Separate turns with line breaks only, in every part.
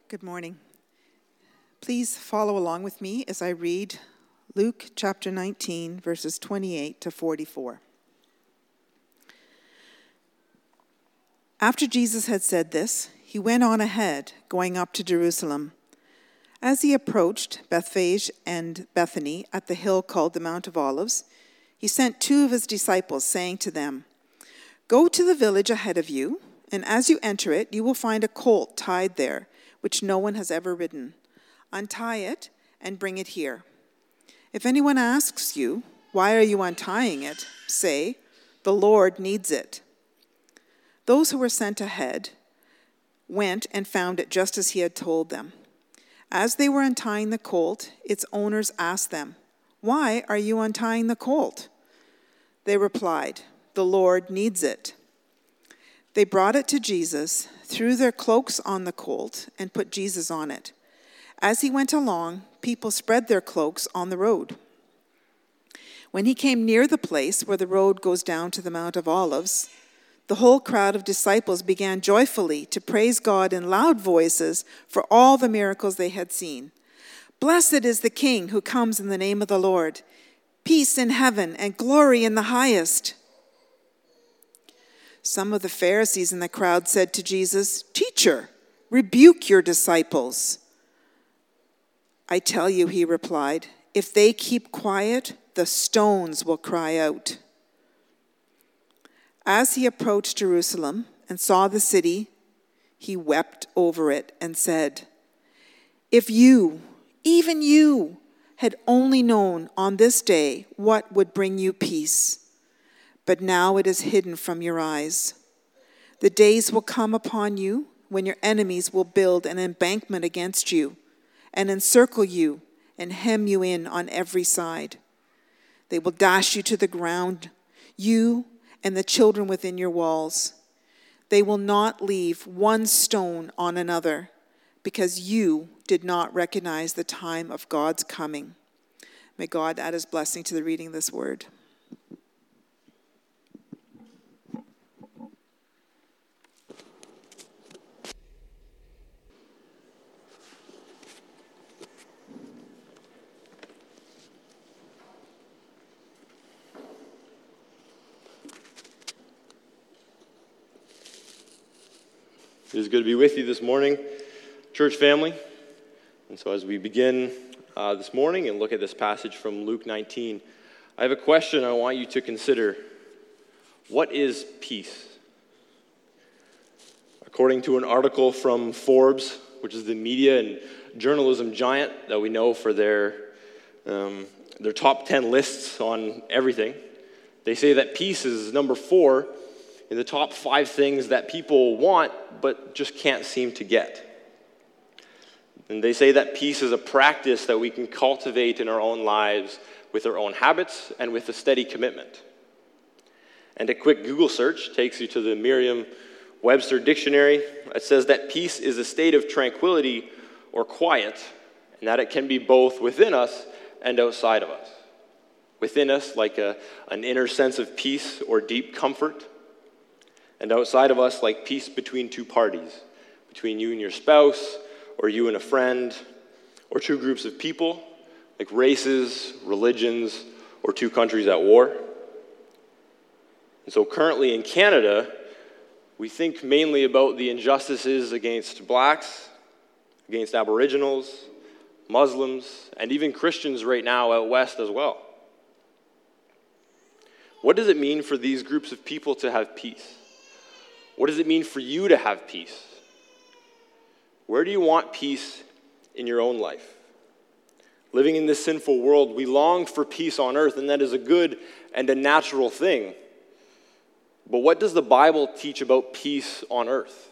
Good morning. Please follow along with me as I read Luke chapter 19, verses 28 to 44. After Jesus had said this, he went on ahead, going up to Jerusalem. As he approached Bethphage and Bethany at the hill called the Mount of Olives, he sent two of his disciples, saying to them, "Go to the village ahead of you, and as you enter it, you will find a colt tied there, which no one has ever ridden. Untie it and bring it here. If anyone asks you, 'Why are you untying it?' say, 'The Lord needs it.'" Those who were sent ahead went and found it just as he had told them. As they were untying the colt, its owners asked them, "Why are you untying the colt?" They replied, "The Lord needs it." They brought it to Jesus, threw their cloaks on the colt, and put Jesus on it. As he went along, people spread their cloaks on the road. When he came near the place where the road goes down to the Mount of Olives, the whole crowd of disciples began joyfully to praise God in loud voices for all the miracles they had seen. "Blessed is the King who comes in the name of the Lord. Peace in heaven and glory in the highest." Some of the Pharisees in the crowd said to Jesus, "Teacher, rebuke your disciples." "I tell you," he replied, "if they keep quiet, the stones will cry out." As he approached Jerusalem and saw the city, he wept over it and said, "If you, even you, had only known on this day what would bring you peace. But now it is hidden from your eyes. The days will come upon you when your enemies will build an embankment against you and encircle you and hem you in on every side. They will dash you to the ground, you and the children within your walls. They will not leave one stone on another, because you did not recognize the time of God's coming." May God add his blessing to the reading of this word.
It is good to be with you this morning, church family. And so as we begin this morning and look at this passage from Luke 19, I have a question I want you to consider. What is peace? According to an article from Forbes, which is the media and journalism giant that we know for their top 10 lists on everything, they say that peace is number 4 in the top 5 things that people want but just can't seem to get. And they say that peace is a practice that we can cultivate in our own lives with our own habits and with a steady commitment. And a quick Google search takes you to the Merriam-Webster dictionary. It says that peace is a state of tranquility or quiet, and that it can be both within us and outside of us. Within us, like an inner sense of peace or deep comfort, and outside of us, like peace between two parties, between you and your spouse, or you and a friend, or two groups of people, like races, religions, or two countries at war. And so currently in Canada, we think mainly about the injustices against blacks, against Aboriginals, Muslims, and even Christians right now out west as well. What does it mean for these groups of people to have peace? What does it mean for you to have peace? Where do you want peace in your own life? Living in this sinful world, we long for peace on earth, and that is a good and a natural thing. But what does the Bible teach about peace on earth?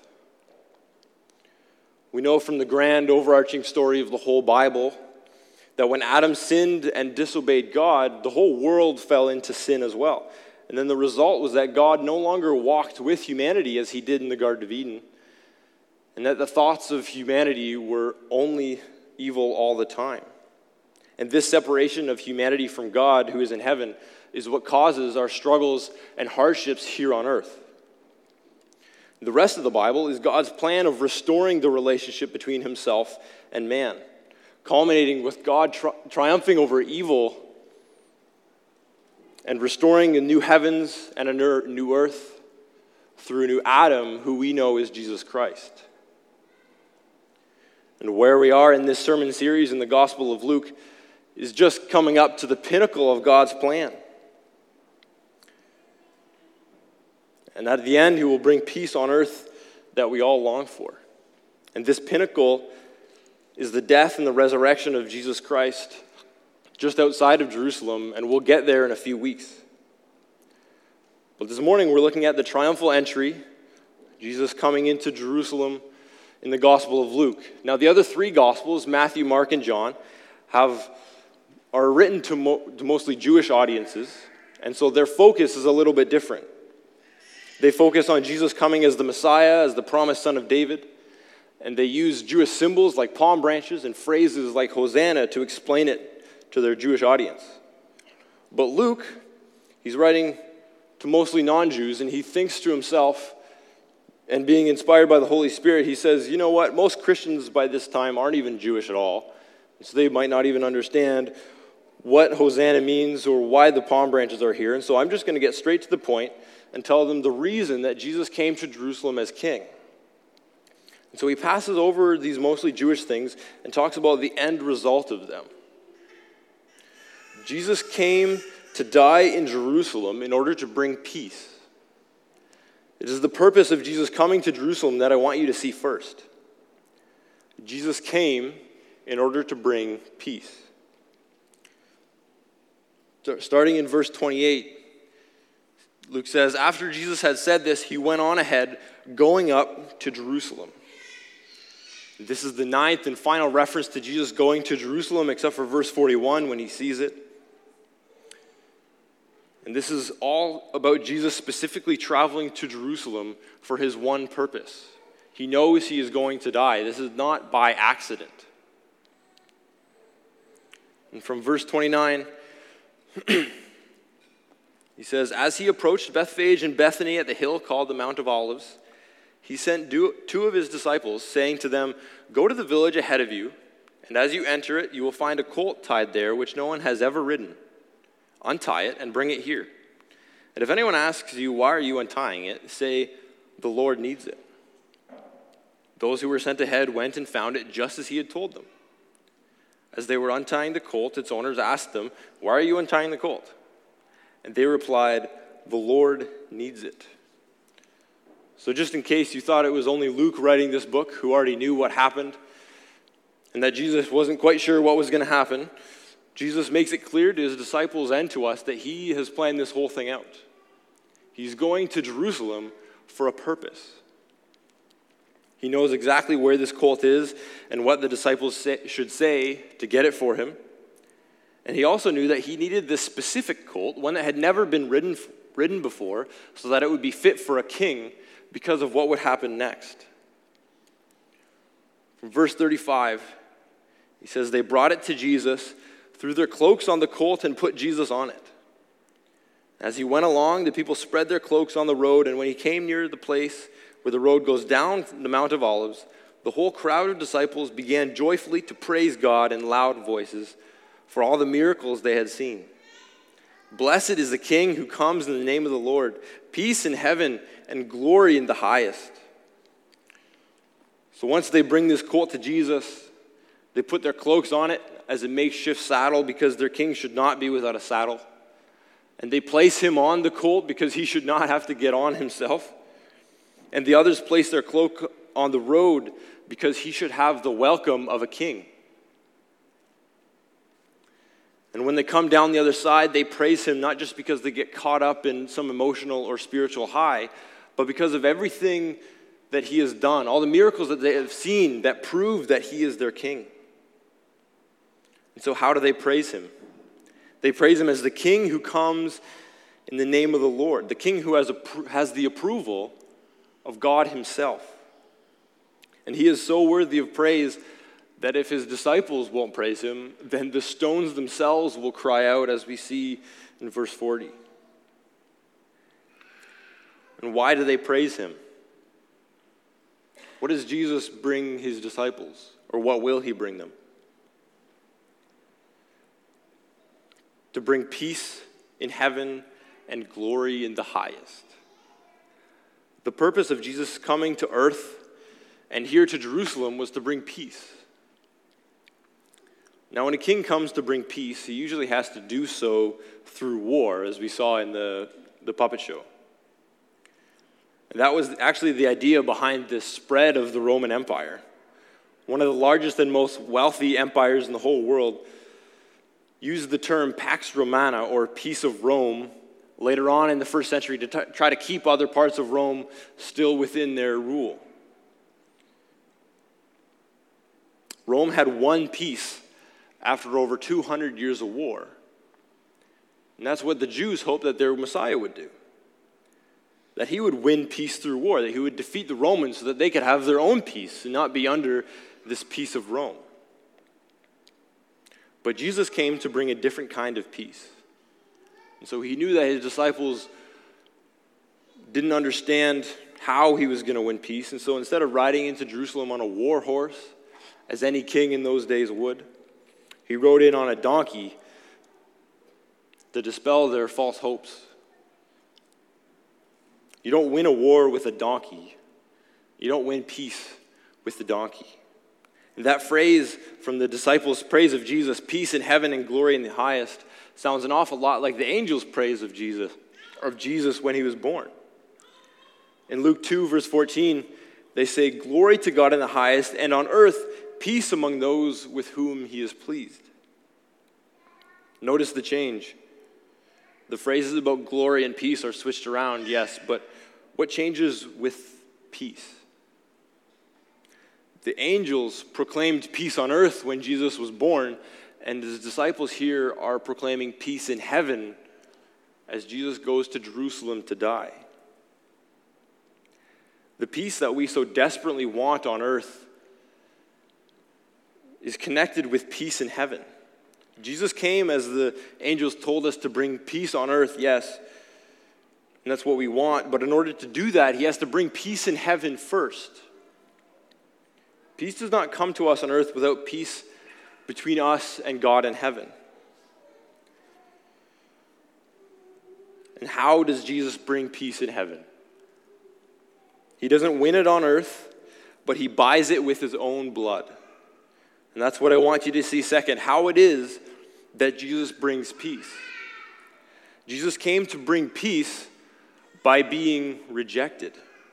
We know from the grand overarching story of the whole Bible that when Adam sinned and disobeyed God, the whole world fell into sin as well. And then the result was that God no longer walked with humanity as he did in the Garden of Eden, and that the thoughts of humanity were only evil all the time. And this separation of humanity from God, who is in heaven, is what causes our struggles and hardships here on earth. The rest of the Bible is God's plan of restoring the relationship between himself and man, culminating with God triumphing over evil and restoring a new heavens and a new earth through a new Adam, who we know is Jesus Christ. And where we are in this sermon series in the Gospel of Luke is just coming up to the pinnacle of God's plan. And at the end, he will bring peace on earth that we all long for. And this pinnacle is the death and the resurrection of Jesus Christ just outside of Jerusalem, and we'll get there in a few weeks. But this morning, we're looking at the triumphal entry, Jesus coming into Jerusalem in the Gospel of Luke. Now, the other three Gospels, Matthew, Mark, and John, are written to mostly Jewish audiences, and so their focus is a little bit different. They focus on Jesus coming as the Messiah, as the promised son of David, and they use Jewish symbols like palm branches and phrases like Hosanna to explain it to their Jewish audience. But Luke, he's writing to mostly non-Jews, and he thinks to himself, and being inspired by the Holy Spirit, he says, you know what, most Christians by this time aren't even Jewish at all, so they might not even understand what Hosanna means or why the palm branches are here, and so I'm just going to get straight to the point and tell them the reason that Jesus came to Jerusalem as king. And so he passes over these mostly Jewish things and talks about the end result of them. Jesus came to die in Jerusalem in order to bring peace. It is the purpose of Jesus coming to Jerusalem that I want you to see first. Jesus came in order to bring peace. Starting in verse 28, Luke says, after Jesus had said this, he went on ahead, going up to Jerusalem. This is the ninth and final reference to Jesus going to Jerusalem, except for verse 41 when he sees it. And this is all about Jesus specifically traveling to Jerusalem for his one purpose. He knows he is going to die. This is not by accident. And from verse 29, he says, as he approached Bethphage and Bethany at the hill called the Mount of Olives, he sent two of his disciples, saying to them, go to the village ahead of you, and as you enter it, you will find a colt tied there, which no one has ever ridden. Untie it and bring it here. And if anyone asks you, why are you untying it? Say, the Lord needs it. Those who were sent ahead went and found it just as he had told them. As they were untying the colt, its owners asked them, why are you untying the colt? And they replied, the Lord needs it. So just in case you thought it was only Luke writing this book who already knew what happened and that Jesus wasn't quite sure what was going to happen, Jesus makes it clear to his disciples and to us that he has planned this whole thing out. He's going to Jerusalem for a purpose. He knows exactly where this colt is and what the disciples should say to get it for him. And he also knew that he needed this specific colt, one that had never been ridden before, so that it would be fit for a king because of what would happen next. From verse 35, he says, they brought it to Jesus, threw their cloaks on the colt, and put Jesus on it. As he went along, the people spread their cloaks on the road, and when he came near the place where the road goes down from the Mount of Olives, the whole crowd of disciples began joyfully to praise God in loud voices for all the miracles they had seen. Blessed is the King who comes in the name of the Lord, peace in heaven and glory in the highest. So once they bring this colt to Jesus, they put their cloaks on it as a makeshift saddle because their king should not be without a saddle. And they place him on the colt because he should not have to get on himself. And the others place their cloak on the road because he should have the welcome of a king. And when they come down the other side, they praise him not just because they get caught up in some emotional or spiritual high, but because of everything that he has done, all the miracles that they have seen that prove that he is their king. And so how do they praise him? They praise him as the King who comes in the name of the Lord, the King who has the approval of God himself. And he is so worthy of praise that if his disciples won't praise him, then the stones themselves will cry out, as we see in verse 40. And why do they praise him? What does Jesus bring his disciples? Or what will he bring them? To bring peace in heaven and glory in the highest. The purpose of Jesus coming to earth and here to Jerusalem was to bring peace. Now, when a king comes to bring peace, he usually has to do so through war, as we saw in the puppet show. And that was actually the idea behind the spread of the Roman Empire. One of the largest and most wealthy empires in the whole world used the term Pax Romana, or peace of Rome, later on in the first century to try to keep other parts of Rome still within their rule. Rome had won peace after over 200 years of war. And that's what the Jews hoped that their Messiah would do. That he would win peace through war, that he would defeat the Romans so that they could have their own peace and not be under this peace of Rome. But Jesus came to bring a different kind of peace. And so he knew that his disciples didn't understand how he was going to win peace. And so instead of riding into Jerusalem on a war horse, as any king in those days would, he rode in on a donkey to dispel their false hopes. You don't win a war with a donkey. You don't win peace with the donkey. And that phrase from the disciples' praise of Jesus, peace in heaven and glory in the highest, sounds an awful lot like the angels' praise of Jesus when he was born. In Luke 2, verse 14, they say, "Glory to God in the highest, and on earth peace among those with whom he is pleased." Notice the change. The phrases about glory and peace are switched around, yes, but what changes with peace? The angels proclaimed peace on earth when Jesus was born, and his disciples here are proclaiming peace in heaven as Jesus goes to Jerusalem to die. The peace that we so desperately want on earth is connected with peace in heaven. Jesus came, as the angels told us, to bring peace on earth, yes, and that's what we want, but in order to do that, he has to bring peace in heaven first. Peace does not come to us on earth without peace between us and God in heaven. And how does Jesus bring peace in heaven? He doesn't win it on earth, but he buys it with his own blood. And that's what I want you to see second, how it is that Jesus brings peace. Jesus came to bring peace by being rejected.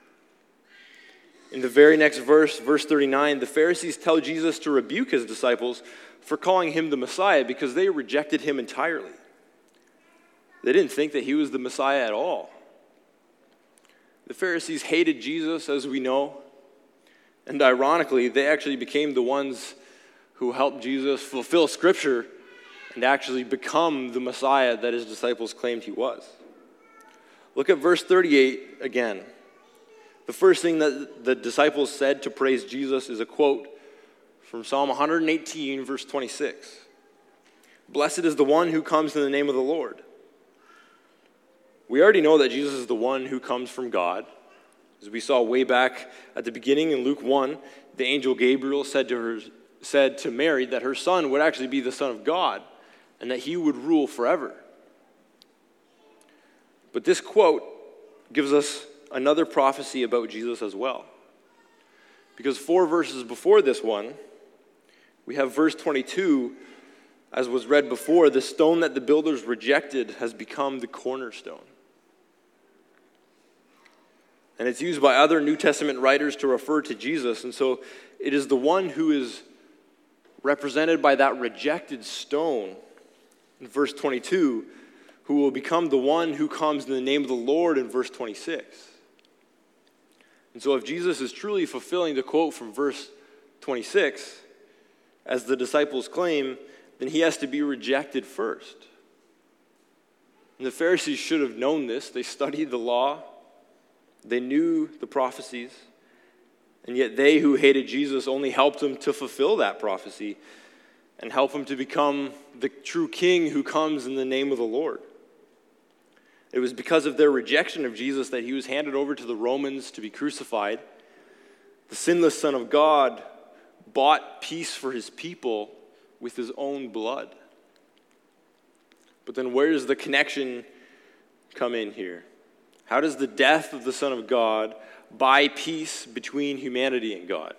In the very next verse, verse 39, the Pharisees tell Jesus to rebuke his disciples for calling him the Messiah because they rejected him entirely. They didn't think that he was the Messiah at all. The Pharisees hated Jesus, as we know, and ironically, they actually became the ones who helped Jesus fulfill Scripture and actually become the Messiah that his disciples claimed he was. Look at verse 38 again. The first thing that the disciples said to praise Jesus is a quote from Psalm 118, verse 26. "Blessed is the one who comes in the name of the Lord." We already know that Jesus is the one who comes from God. As we saw way back at the beginning in Luke 1, the angel Gabriel said to Mary that her son would actually be the Son of God and that he would rule forever. But this quote gives us another prophecy about Jesus as well. Because 4 verses before this one, we have verse 22, as was read before, "The stone that the builders rejected has become the cornerstone." And it's used by other New Testament writers to refer to Jesus. And so it is the one who is represented by that rejected stone in verse 22 who will become the one who comes in the name of the Lord in verse 26. And so if Jesus is truly fulfilling the quote from verse 26, as the disciples claim, then he has to be rejected first. And the Pharisees should have known this. They studied the law. They knew the prophecies. And yet they who hated Jesus only helped him to fulfill that prophecy and help him to become the true king who comes in the name of the Lord. It was because of their rejection of Jesus that he was handed over to the Romans to be crucified. The sinless Son of God bought peace for his people with his own blood. But then where does the connection come in here? How does the death of the Son of God buy peace between humanity and God?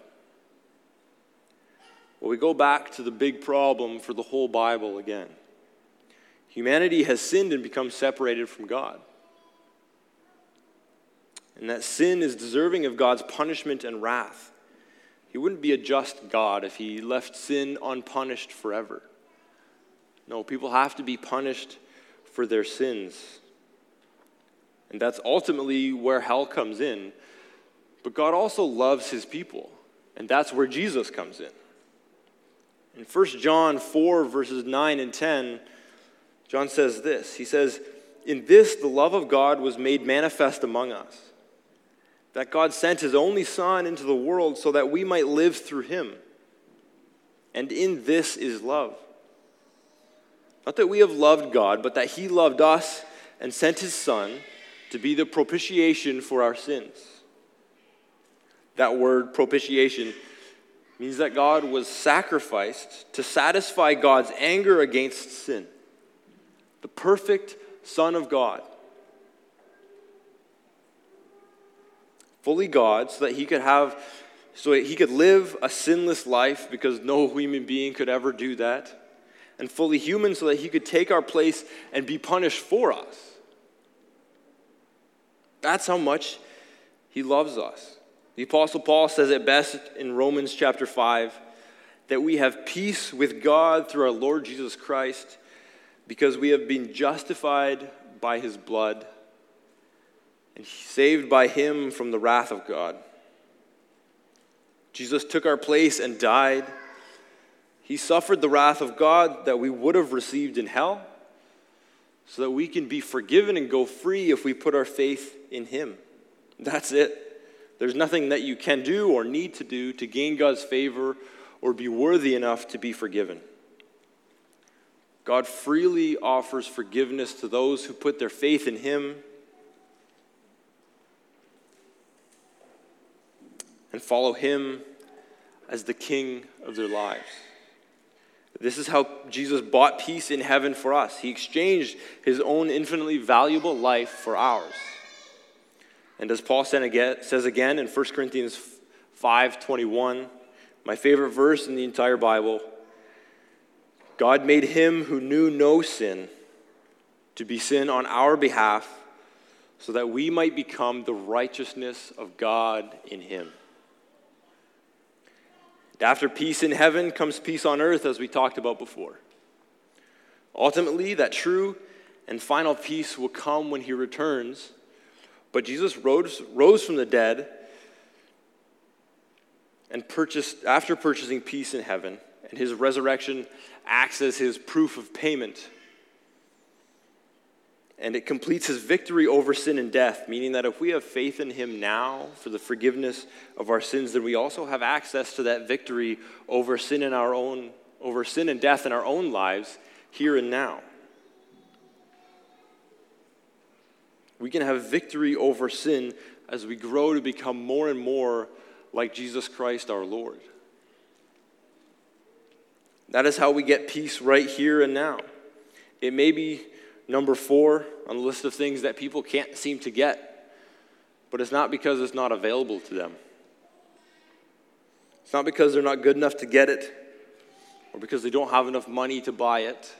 Well, we go back to the big problem for the whole Bible again. Humanity has sinned and become separated from God. And that sin is deserving of God's punishment and wrath. He wouldn't be a just God if he left sin unpunished forever. No, people have to be punished for their sins. And that's ultimately where hell comes in. But God also loves his people. And that's where Jesus comes in. In 1 John 4, verses 9 and 10, John says this. He says, "In this the love of God was made manifest among us, that God sent his only Son into the world so that we might live through him. And in this is love. Not that we have loved God, but that he loved us and sent his Son to be the propitiation for our sins." That word propitiation means that God was sacrificed to satisfy God's anger against sin. The perfect Son of God. Fully God, so that he could live a sinless life, because no human being could ever do that. And fully human, so that he could take our place and be punished for us. That's how much he loves us. The Apostle Paul says it best in Romans chapter 5, that we have peace with God through our Lord Jesus Christ, because we have been justified by his blood and saved by him from the wrath of God. Jesus took our place and died. He suffered the wrath of God that we would have received in hell, so that we can be forgiven and go free if we put our faith in him. That's it. There's nothing that you can do or need to do to gain God's favor or be worthy enough to be forgiven. God freely offers forgiveness to those who put their faith in him and follow him as the king of their lives. This is how Jesus bought peace in heaven for us. He exchanged his own infinitely valuable life for ours. And as Paul says again in 1 Corinthians 5:21, my favorite verse in the entire Bible, God made him who knew no sin to be sin on our behalf, so that we might become the righteousness of God in him. And after peace in heaven comes peace on earth, as we talked about before. Ultimately, that true and final peace will come when he returns. But Jesus rose from the dead and after purchasing peace in heaven, and his resurrection acts as his proof of payment. And it completes his victory over sin and death, meaning that if we have faith in him now for the forgiveness of our sins, then we also have access to that victory over sin and death in our own lives here and now. We can have victory over sin as we grow to become more and more like Jesus Christ our Lord. That is how we get peace right here and now. It may be number 4 on the list of things that people can't seem to get, but it's not because it's not available to them. It's not because they're not good enough to get it, or because they don't have enough money to buy it.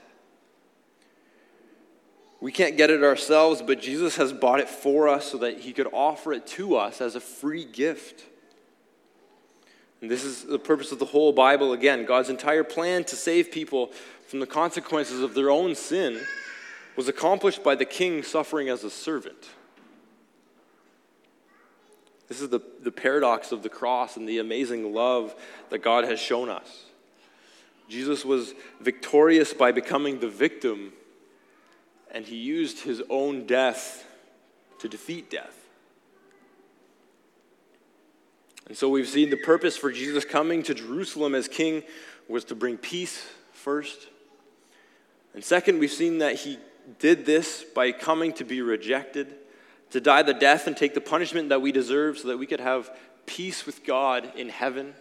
We can't get it ourselves, but Jesus has bought it for us so that he could offer it to us as a free gift. And this is the purpose of the whole Bible again. God's entire plan to save people from the consequences of their own sin was accomplished by the king suffering as a servant. This is the paradox of the cross and the amazing love that God has shown us. Jesus was victorious by becoming the victim, and he used his own death to defeat death. And so we've seen the purpose for Jesus coming to Jerusalem as king was to bring peace first. And second, we've seen that he did this by coming to be rejected, to die the death and take the punishment that we deserve so that we could have peace with God in heaven.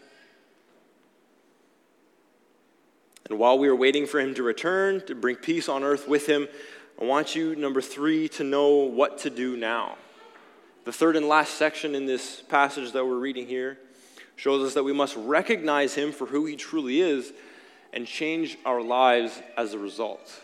And while we are waiting for him to return, to bring peace on earth with him, I want you, number 3, to know what to do now. The third and last section in this passage that we're reading here shows us that we must recognize him for who he truly is and change our lives as a result.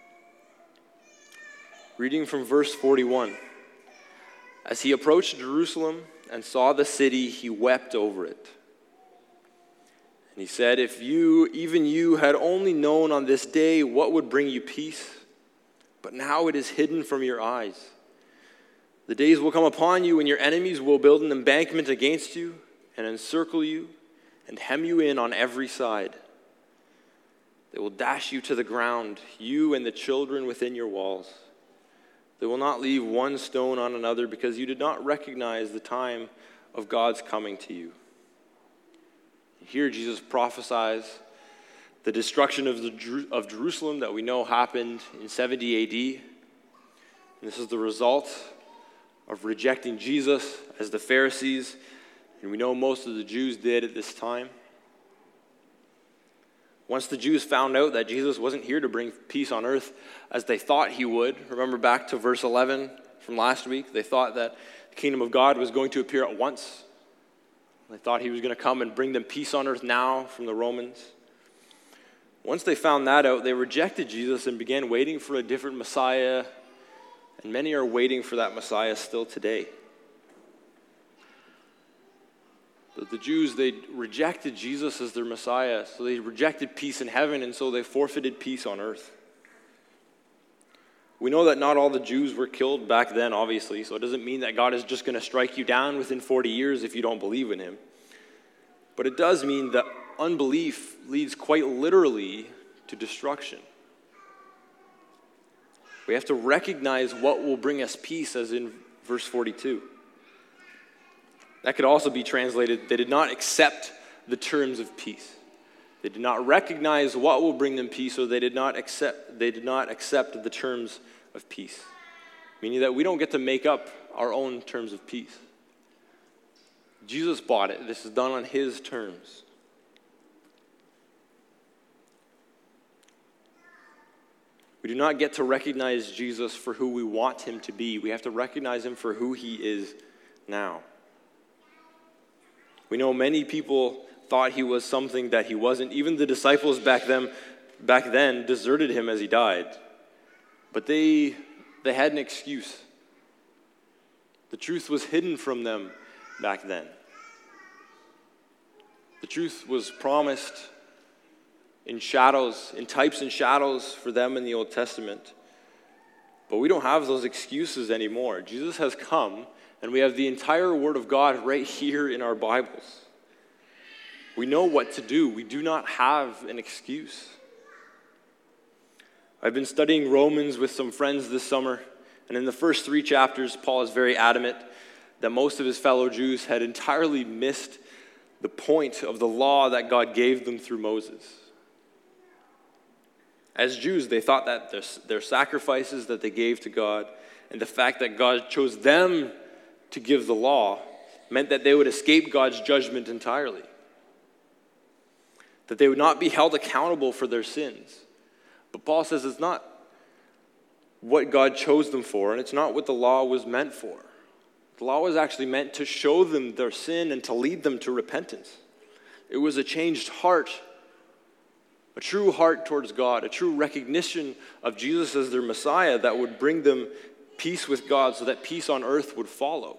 Reading from verse 41. As he approached Jerusalem and saw the city, he wept over it. And he said, if you, even you, had only known on this day what would bring you peace, but now it is hidden from your eyes. The days will come upon you when your enemies will build an embankment against you and encircle you and hem you in on every side. They will dash you to the ground, you and the children within your walls. They will not leave one stone on another because you did not recognize the time of God's coming to you. Here Jesus prophesies the destruction of Jerusalem that we know happened in 70 AD. And this is the result of rejecting Jesus as the Pharisees, and we know most of the Jews did at this time. Once the Jews found out that Jesus wasn't here to bring peace on earth as they thought he would, remember back to verse 11 from last week, they thought that the kingdom of God was going to appear at once. They thought he was going to come and bring them peace on earth now from the Romans. Once they found that out, they rejected Jesus and began waiting for a different Messiah, and many are waiting for that Messiah still today. But the Jews, they rejected Jesus as their Messiah, so they rejected peace in heaven, and so they forfeited peace on earth. We know that not all the Jews were killed back then, obviously, so it doesn't mean that God is just going to strike you down within 40 years if you don't believe in him. But it does mean that unbelief leads quite literally to destruction. We have to recognize what will bring us peace, as in verse 42. That could also be translated, they did not accept the terms of peace. They did not recognize what will bring them peace, or they did not accept the terms of peace. Meaning that we don't get to make up our own terms of peace. Jesus bought it. This is done on his terms. We do not get to recognize Jesus for who we want him to be. We have to recognize him for who he is now. We know many people thought he was something that he wasn't. Even the disciples back then deserted him as he died. But they had an excuse. The truth was hidden from them back then. The truth was promised in shadows, in types and shadows for them in the Old Testament. But we don't have those excuses anymore. Jesus has come, and we have the entire Word of God right here in our Bibles. We know what to do. We do not have an excuse. I've been studying Romans with some friends this summer, and in the first 3 chapters, Paul is very adamant that most of his fellow Jews had entirely missed the point of the law that God gave them through Moses. As Jews, they thought that their sacrifices that they gave to God and the fact that God chose them to give the law meant that they would escape God's judgment entirely. That they would not be held accountable for their sins. But Paul says it's not what God chose them for, and it's not what the law was meant for. The law was actually meant to show them their sin and to lead them to repentance. It was a changed heart, a true heart towards God, a true recognition of Jesus as their Messiah that would bring them peace with God so that peace on earth would follow.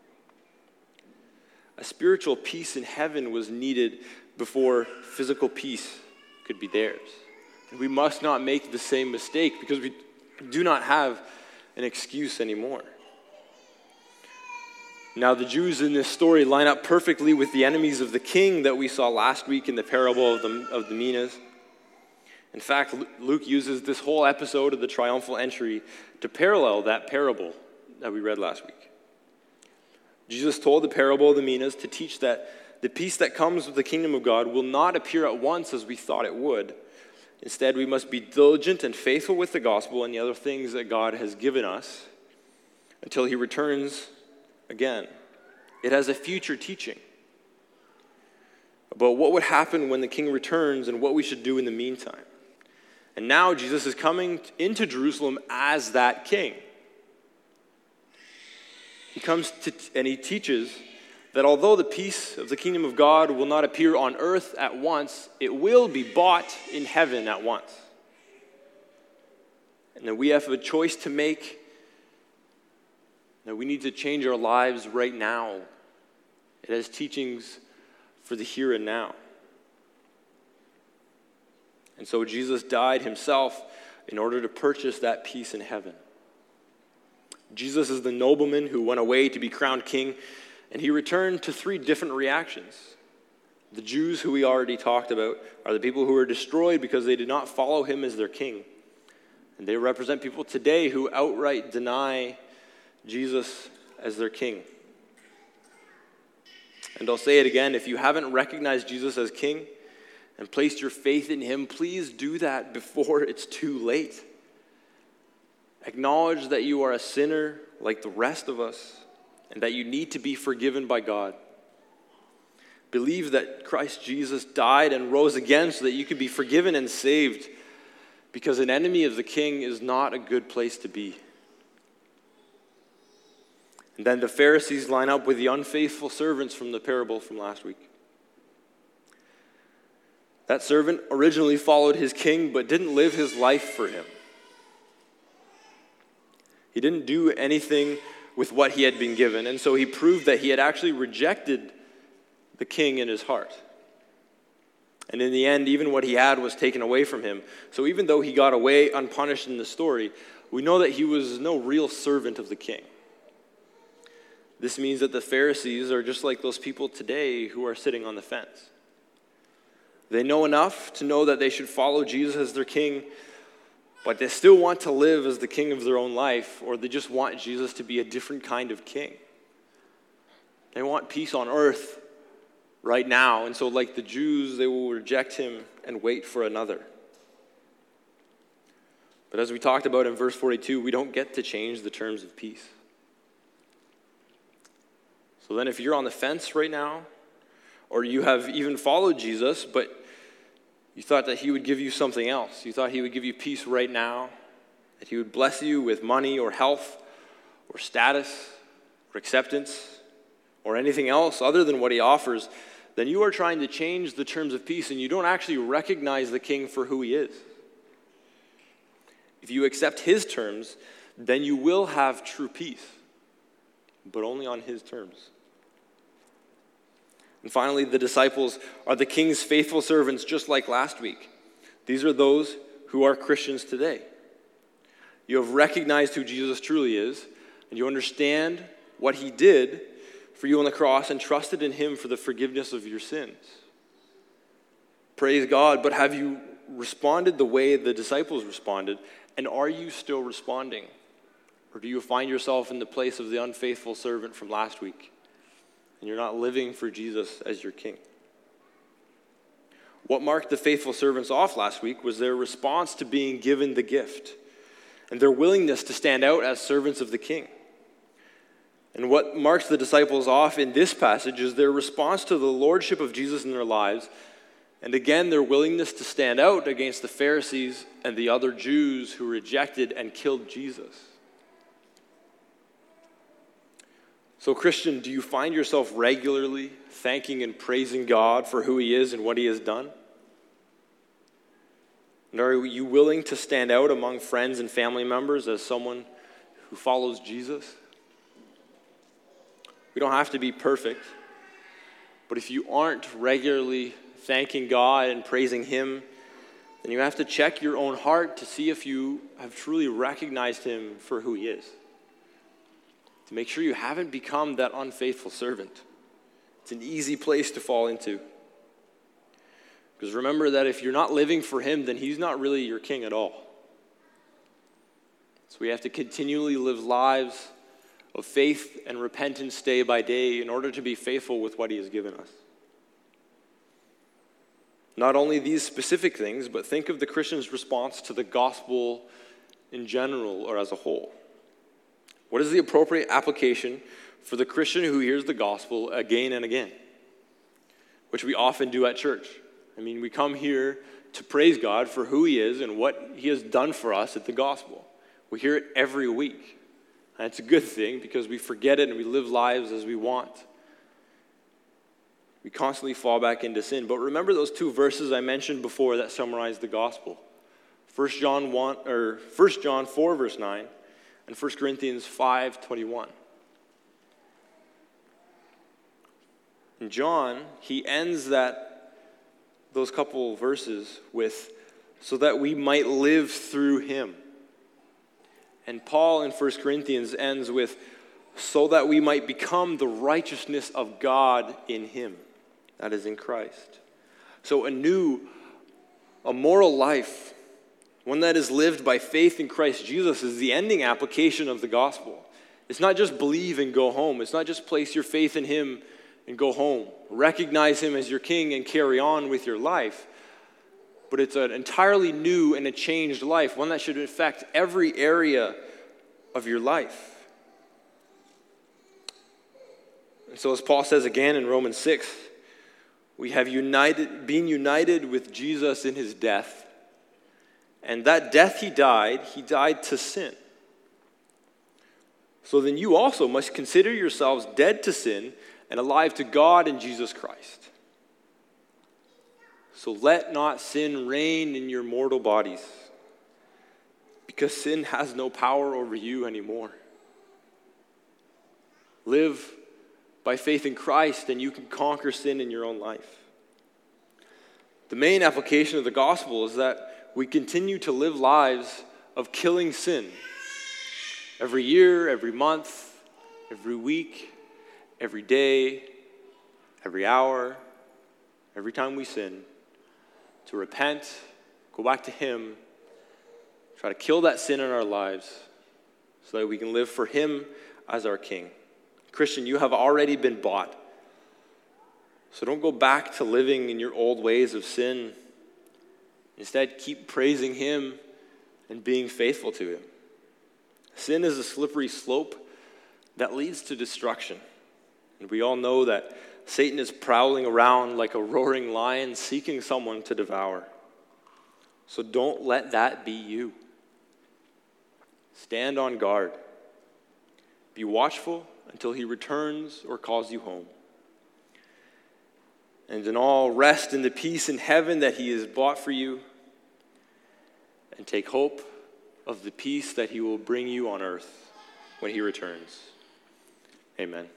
A spiritual peace in heaven was needed before physical peace could be theirs. And we must not make the same mistake because we do not have an excuse anymore. Now, the Jews in this story line up perfectly with the enemies of the king that we saw last week in the parable of the minas. In fact, Luke uses this whole episode of the triumphal entry to parallel that parable that we read last week. Jesus told the parable of the minas to teach that the peace that comes with the kingdom of God will not appear at once as we thought it would. Instead, we must be diligent and faithful with the gospel and the other things that God has given us until he returns again. It has a future teaching. about what would happen when the king returns and what we should do in the meantime. And now Jesus is coming into Jerusalem as that king. He comes and he teaches that although the peace of the kingdom of God will not appear on earth at once, it will be bought in heaven at once. And that we have a choice to make, that we need to change our lives right now. It has teachings for the here and now. And so Jesus died himself in order to purchase that peace in heaven. Jesus is the nobleman who went away to be crowned king, and he returned to 3 different reactions. The Jews, who we already talked about, are the people who were destroyed because they did not follow him as their king. And they represent people today who outright deny Jesus as their king. And I'll say it again, if you haven't recognized Jesus as king and placed your faith in him, please do that before it's too late. Acknowledge that you are a sinner like the rest of us and that you need to be forgiven by God. Believe that Christ Jesus died and rose again so that you could be forgiven and saved, because an enemy of the king is not a good place to be. And then the Pharisees line up with the unfaithful servants from the parable from last week. That servant originally followed his king but didn't live his life for him. He didn't do anything with what he had been given, and so he proved that he had actually rejected the king in his heart. And in the end, even what he had was taken away from him. So even though he got away unpunished in the story, we know that he was no real servant of the king. This means that the Pharisees are just like those people today who are sitting on the fence. They know enough to know that they should follow Jesus as their king, but they still want to live as the king of their own life, or they just want Jesus to be a different kind of king. They want peace on earth right now, and so like the Jews, they will reject him and wait for another. But as we talked about in verse 42, we don't get to change the terms of peace. So then if you're on the fence right now, or you have even followed Jesus, but you thought that he would give you something else. You thought he would give you peace right now, that he would bless you with money or health or status or acceptance or anything else other than what he offers, then you are trying to change the terms of peace and you don't actually recognize the king for who he is. If you accept his terms, then you will have true peace, but only on his terms. And finally, the disciples are the king's faithful servants, just like last week. These are those who are Christians today. You have recognized who Jesus truly is, and you understand what he did for you on the cross and trusted in him for the forgiveness of your sins. Praise God, but have you responded the way the disciples responded, and are you still responding? Or do you find yourself in the place of the unfaithful servant from last week? And you're not living for Jesus as your king. What marked the faithful servants off last week was their response to being given the gift and their willingness to stand out as servants of the king. And what marks the disciples off in this passage is their response to the lordship of Jesus in their lives, and again, their willingness to stand out against the Pharisees and the other Jews who rejected and killed Jesus. So, Christian, do you find yourself regularly thanking and praising God for who he is and what he has done? And are you willing to stand out among friends and family members as someone who follows Jesus? We don't have to be perfect, but if you aren't regularly thanking God and praising him, then you have to check your own heart to see if you have truly recognized him for who he is. To make sure you haven't become that unfaithful servant. It's an easy place to fall into. Because remember that if you're not living for him, then he's not really your king at all. So we have to continually live lives of faith and repentance day by day in order to be faithful with what he has given us. Not only these specific things, but think of the Christian's response to the gospel in general or as a whole. What is the appropriate application for the Christian who hears the gospel again and again? which we often do at church. I mean, we come here to praise God for who he is and what he has done for us at the gospel. We hear it every week. And it's a good thing because we forget it and we live lives as we want. We constantly fall back into sin. But remember those two verses I mentioned before that summarize the gospel. 1 John 4, verse 9, and 1 Corinthians 5:21. And John, he ends those couple verses with, so that we might live through him. And Paul in 1 Corinthians ends with, so that we might become the righteousness of God in him. That is in Christ. So a moral life, one that is lived by faith in Christ Jesus, is the ending application of the gospel. It's not just believe and go home. It's not just place your faith in him and go home. Recognize him as your king and carry on with your life. But it's an entirely new and a changed life, one that should affect every area of your life. And so as Paul says again in Romans 6, we have been united with Jesus in his death. And that death he died to sin. So then you also must consider yourselves dead to sin and alive to God in Jesus Christ. So let not sin reign in your mortal bodies, because sin has no power over you anymore. Live by faith in Christ, and you can conquer sin in your own life. The main application of the gospel is that we continue to live lives of killing sin every year, every month, every week, every day, every hour, every time we sin, to repent, go back to him, try to kill that sin in our lives so that we can live for him as our king. Christian, you have already been bought. So don't go back to living in your old ways of sin. Instead, keep praising him and being faithful to him. Sin is a slippery slope that leads to destruction. And we all know that Satan is prowling around like a roaring lion seeking someone to devour. So don't let that be you. Stand on guard. Be watchful until he returns or calls you home. And in all, rest in the peace in heaven that he has bought for you, and take hope of the peace that he will bring you on earth when he returns. Amen.